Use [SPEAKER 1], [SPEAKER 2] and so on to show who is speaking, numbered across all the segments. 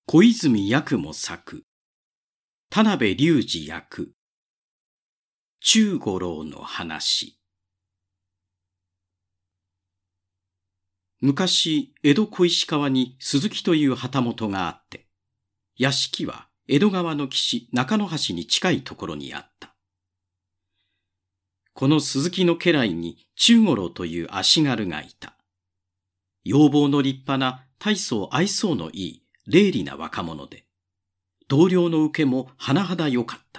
[SPEAKER 1] 小泉八雲作、田辺隆二役、中五郎の話。昔、江戸小石川に鈴木という旗本があって、屋敷は江戸川の岸中野橋に近いところにあった。この鈴木の家来に中五郎という足軽がいた。容貌の立派な大層愛想のいい伶俐な若者で、同僚の受けも甚だ良かった。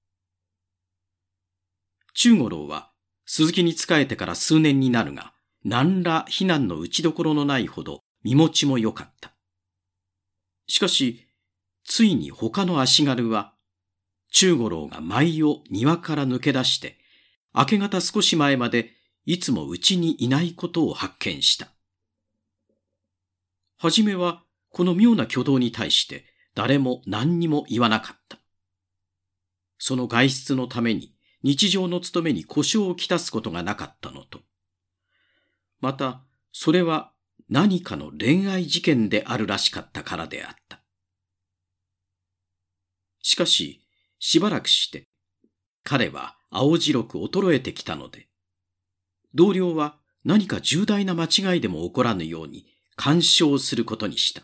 [SPEAKER 1] 中五郎は鈴木に仕えてから数年になるが、何ら非難の打ちどころのないほど身持ちも良かった。しかし、ついに他の足軽は、中五郎が毎夜庭から抜け出して、明け方少し前までいつもうちにいないことを発見した。はじめはこの妙な挙動に対して誰も何にも言わなかった。その外出のために日常の務めに故障をきたすことがなかったのと、またそれは何かの恋愛事件であるらしかったからであった。しかししばらくして彼は青白く衰えてきたので、同僚は何か重大な間違いでも起こらぬように干渉することにした。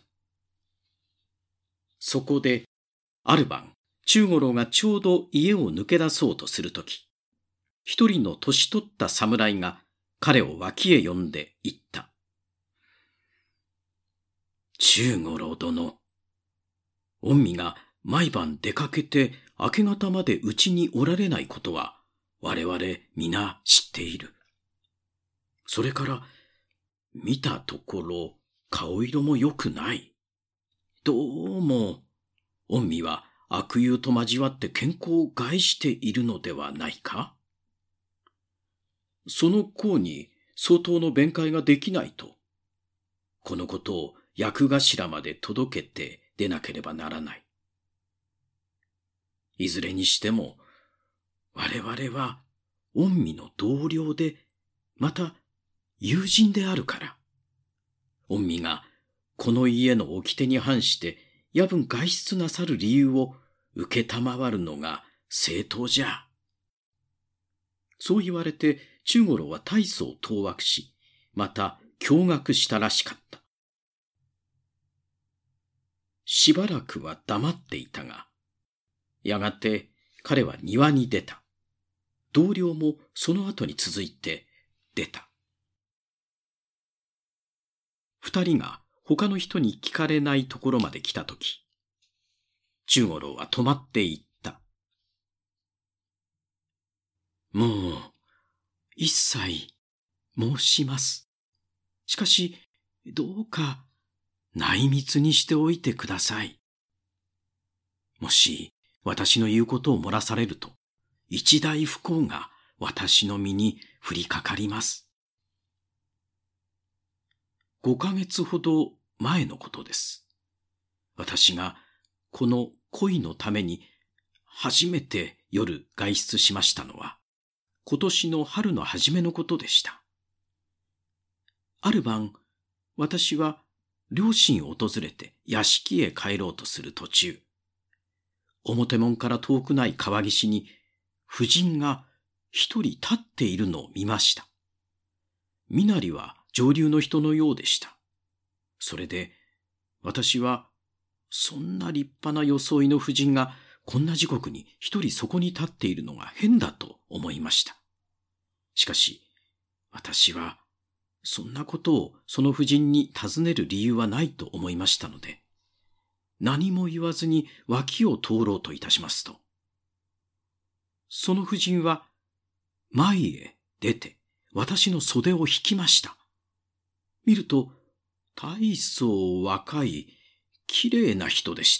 [SPEAKER 1] そこで、ある晩、中五郎がちょうど家を抜け出そうとするとき、一人の年取った侍が彼を脇へ呼んで言った。中五郎殿、御身が毎晩出かけて明け方までうちにおられないことは我々皆知っている。それから見たところ顔色も良くない。どうも御身は悪友と交わって健康を害しているのではないか。その功に相当の弁解ができないと、このことを役頭まで届けて出なければならない。いずれにしても我々は御身の同僚で、また友人であるから、御身がこの家の掟に反して夜分外出なさる理由を受けたまわるのが正当じゃ。そう言われて中五郎は大層当惑し、また驚愕したらしかった。しばらくは黙っていたが、やがて彼は庭に出た。同僚もその後に続いて出た。二人が他の人に聞かれないところまで来たとき、中五郎は止まって言った。もう一切申します。しかしどうか内密にしておいてください。もし私の言うことを漏らされると、一大不幸が私の身に降りかかります。5ヶ月ほど前のことです。私がこの恋のために初めて夜外出しましたのは、今年の春の初めのことでした。ある晩、私は両親を訪れて屋敷へ帰ろうとする途中、表門から遠くない川岸に婦人が一人立っているのを見ました。身なりは上流の人のようでした。それで私は、そんな立派な装いの婦人がこんな時刻に一人そこに立っているのが変だと思いました。しかし私はそんなことをその婦人に尋ねる理由はないと思いましたので、何も言わずに脇を通ろうといたしますと、その婦人は前へ出て私の袖を引きました。見ると大層若いきれいな人でした。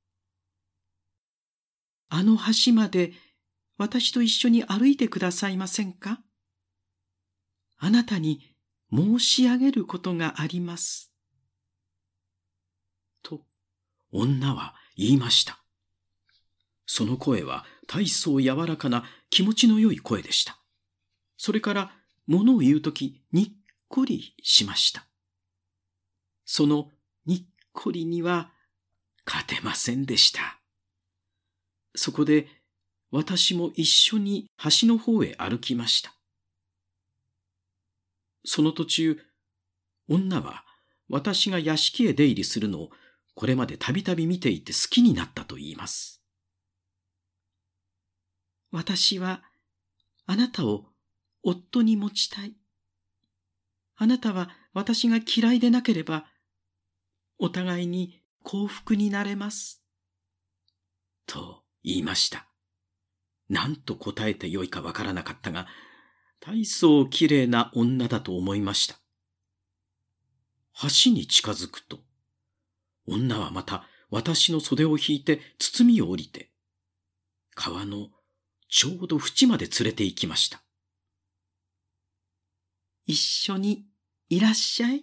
[SPEAKER 1] あの橋まで私と一緒に歩いてくださいませんか。あなたに申し上げることがあります。と女は言いました。その声は大層柔らかな気持ちの良い声でした。それから物を言うときにっこりしました。そのにっこりには勝てませんでした。そこで私も一緒に橋の方へ歩きました。その途中、女は私が屋敷へ出入りするのをこれまでたびたび見ていて好きになったと言います。私はあなたを夫に持ちたい。あなたは私が嫌いでなければ、お互いに幸福になれます。と言いました。何と答えてよいかわからなかったが、大層きれいな女だと思いました。橋に近づくと、女はまた私の袖を引いて包みを降りて、川のちょうど縁まで連れて行きました。一緒にいらっしゃい。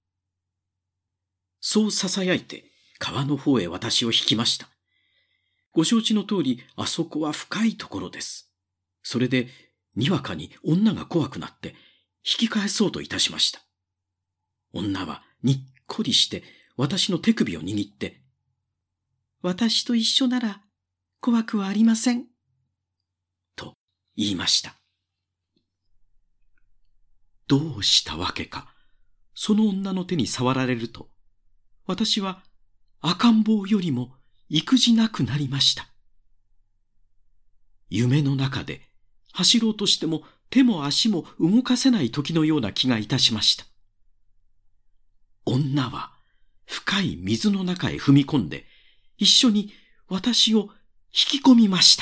[SPEAKER 1] そう囁いて川の方へ私を引きました。ご承知の通り、あそこは深いところです。それで、にわかに女が怖くなって引き返そうといたしました。女はにっこりして私の手首を握って、私と一緒なら怖くはありません。と言いました。どうしたわけか、その女の手に触られると、私は赤ん坊よりも育児なくなりました。夢の中で走ろうとしても手も足も動かせない時のような気がいたしました。女は深い水の中へ踏み込んで、一緒に私を引き込みました。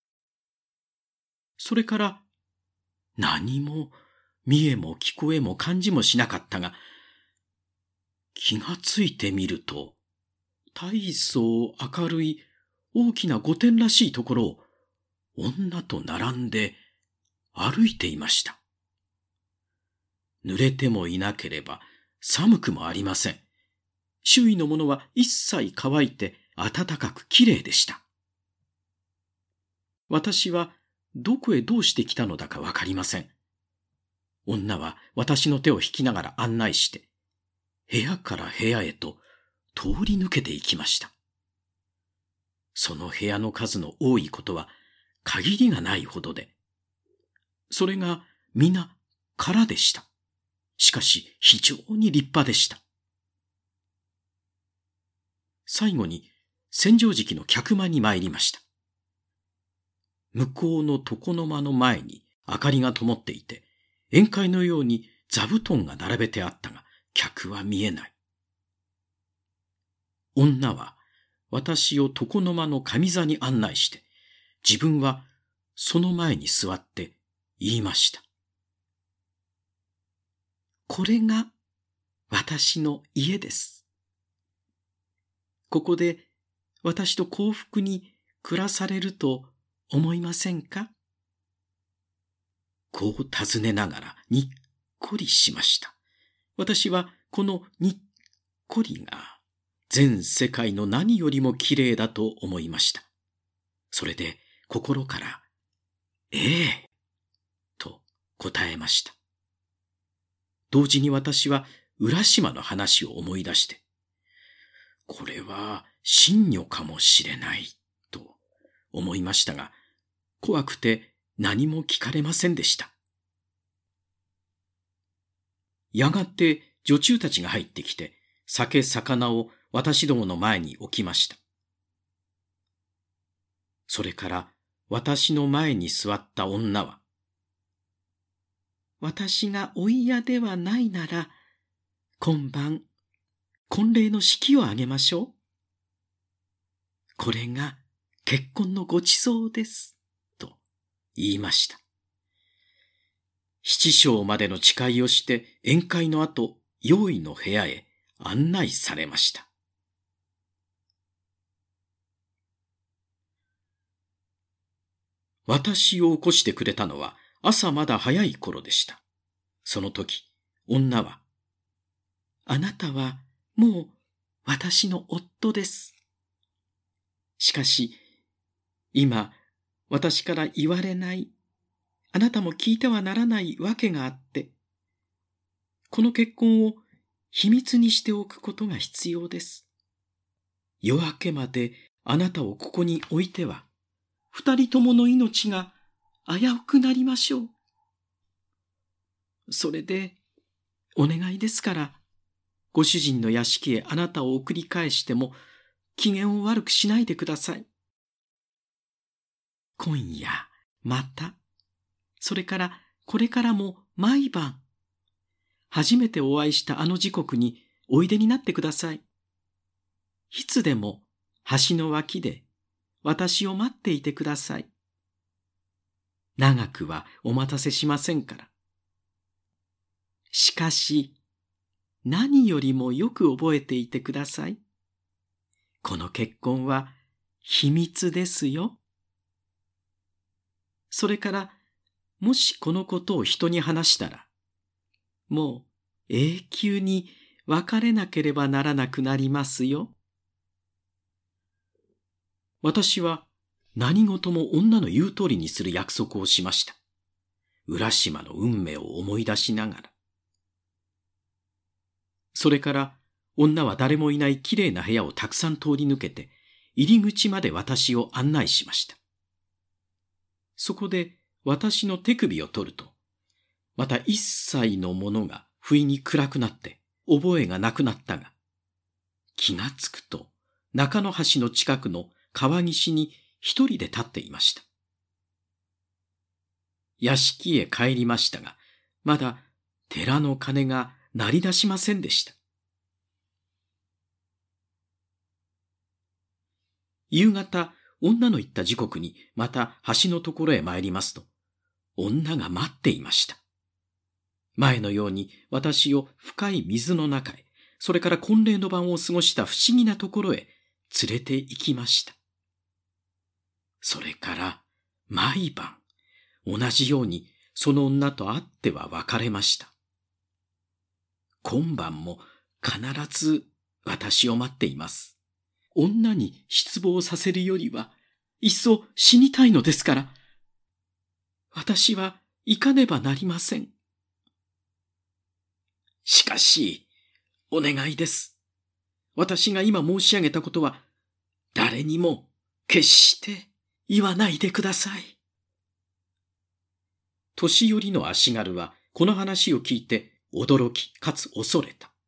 [SPEAKER 1] それから何も見えも聞こえも感じもしなかったが、気がついてみると、大層明るい大きな御殿らしいところを女と並んで歩いていました。濡れてもいなければ寒くもありません。周囲のものは一切乾いて暖かくきれいでした。私はどこへどうして来たのだかわかりません。女は私の手を引きながら案内して、部屋から部屋へと通り抜けていきました。その部屋の数の多いことは限りがないほどで、それが皆空でした。しかし非常に立派でした。最後に千畳敷の客間に参りました。向こうの床の間の前に明かりが灯っていて、宴会のように座布団が並べてあったが、客は見えない。女は私を床の間の上座に案内して、自分はその前に座って言いました。これが私の家です。ここで私と幸福に暮らされると思いませんか？こう尋ねながらにっこりしました。私はこのにっこりが全世界の何よりもきれいだと思いました。それで心から、ええ、と答えました。同時に私は浦島の話を思い出して、これは真女かもしれないと思いましたが、怖くて何も聞かれませんでした。やがて女中たちが入ってきて、酒魚を私どもの前に置きました。それから私の前に座った女は、私がお嫌ではないなら、今晩、婚礼の式を挙げましょう。これが結婚のご馳走です、と言いました。七章までの誓いをして宴会の後、用意の部屋へ案内されました。私を起こしてくれたのは朝まだ早い頃でした。その時、女は、あなたはもう私の夫です。しかし、今、私から言われない、あなたも聞いてはならないわけがあって、この結婚を秘密にしておくことが必要です。 夜明けまであなたをここに置いては、二人ともの命が危うくなりましょう。それで、お願いですから、ご主人の屋敷へあなたを送り返しても、機嫌を悪くしないでください。今夜、また、それからこれからも毎晩、初めてお会いしたあの時刻においでになってください。いつでも橋の脇で私を待っていてください。長くはお待たせしませんから。しかし、何よりもよく覚えていてください。この結婚は秘密ですよ。それから、もしこのことを人に話したら、もう永久に別れなければならなくなりますよ。私は何事も女の言う通りにする約束をしました。浦島の運命を思い出しながら。それから女は誰もいないきれいな部屋をたくさん通り抜けて、入り口まで私を案内しました。そこで私の手首を取ると、また一切のものが不意に暗くなって覚えがなくなったが、気がつくと中の橋の近くの川岸に一人で立っていました。屋敷へ帰りましたが、まだ寺の鐘が鳴り出しませんでした。夕方、女の言った時刻にまた橋のところへ参りますと、女が待っていました。前のように私を深い水の中へ、それから婚礼の晩を過ごした不思議なところへ連れて行きました。それから毎晩、同じようにその女と会っては別れました。今晩も必ず私を待っています。女に失望させるよりは、いっそ死にたいのですから、私は行かねばなりません。しかし、お願いです。私が今申し上げたことは、誰にも決して言わないでください。年寄りの足軽は、この話を聞いて驚きかつ恐れた。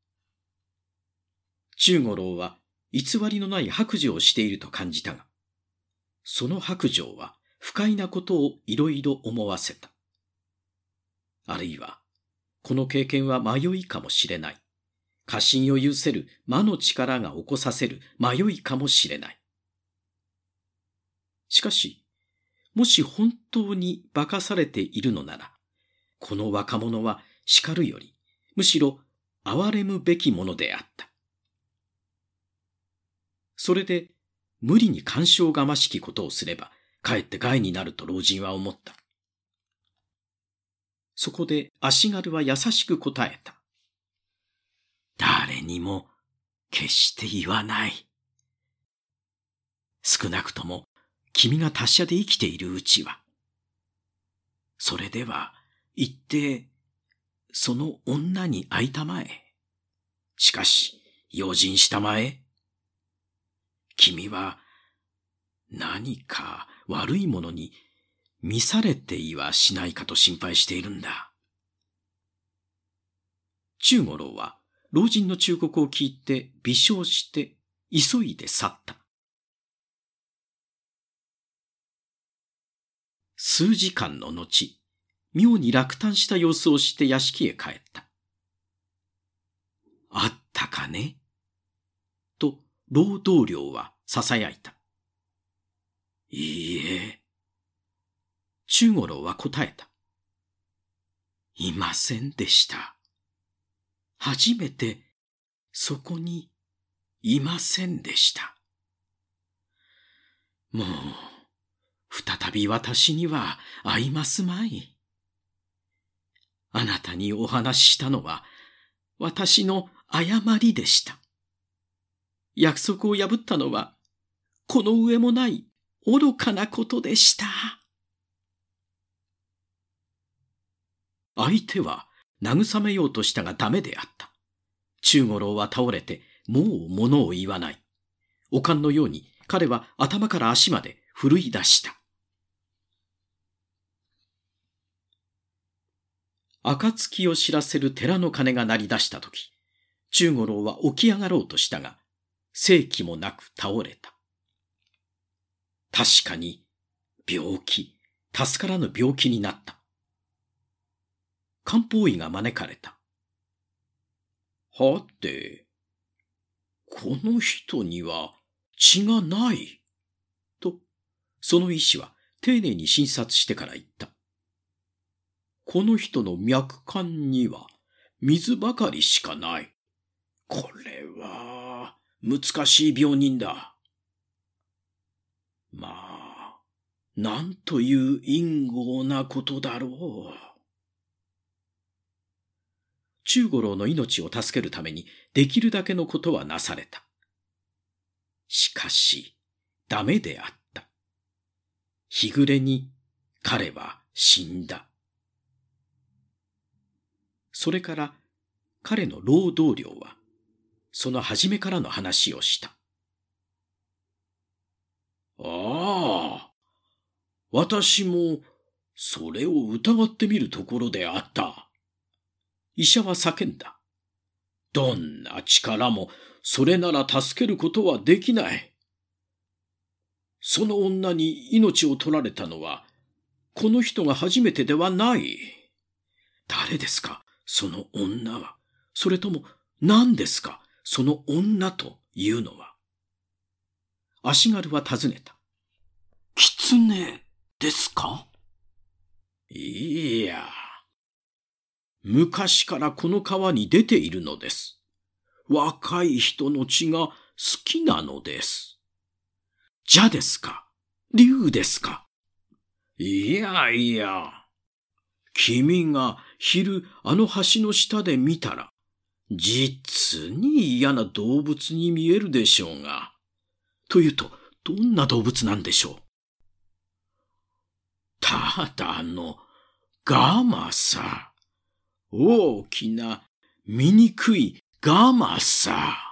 [SPEAKER 1] 中五郎は偽りのない白状をしていると感じたが、その白状は不快なことをいろいろ思わせた。あるいは、この経験は迷いかもしれない。過信を有せる魔の力が起こさせる迷いかもしれない。しかし、もし本当に化かされているのなら、この若者は叱るより、むしろ憐れむべきものであった。それで、無理に干渉がましきことをすれば、かえって害になると老人は思った。そこで足軽は優しく答えた。誰にも決して言わない。少なくとも君が達者で生きているうちは。それでは行ってその女に会いたまえ。しかし用心したまえ。君は何か悪いものに見されていはしないかと心配しているんだ。中五郎は老人の忠告を聞いて微笑して急いで去った。数時間の後、妙に落胆した様子をして屋敷へ帰った。あったかねと老同僚は囁いた。いいえ。中五郎は答えた。いませんでした。初めてそこにいませんでした。もう再び私には会いますまい。あなたにお話ししたのは私の誤りでした。約束を破ったのはこの上もない愚かなことでした。相手は慰めようとしたがダメであった。中五郎は倒れてもう物を言わない。 おかんのように彼は頭から足まで奮い出した。暁を知らせる寺の鐘が鳴り出したとき、中五郎は起き上がろうとしたが、生気もなく倒れた。確かに、病気、助からぬ病気になった。漢方医が招かれた。はて、この人には血がない。と、その医師は丁寧に診察してから言った。この人の脈管には水ばかりしかない。これは難しい病人だ。まあ、なんという因果なことだろう。中五郎の命を助けるためにできるだけのことはなされた。しかし、ダメであった。日暮れに彼は死んだ。それから彼の労働寮は、その初めからの話をした。ああ、私もそれを疑ってみるところであった。医者は叫んだ。どんな力もそれなら助けることはできない。その女に命を取られたのは、この人が初めてではない。誰ですか、その女は。それとも何ですか、その女というのは。足軽は尋ねた。狐ですか？いや、昔からこの川に出ているのです。若い人の血が好きなのです。蛇ですか？竜ですか？いやいや、君が昼あの橋の下で見たら、実に嫌な動物に見えるでしょうが。というと、どんな動物なんでしょう？ただのガマさ。大きな醜いガマさ。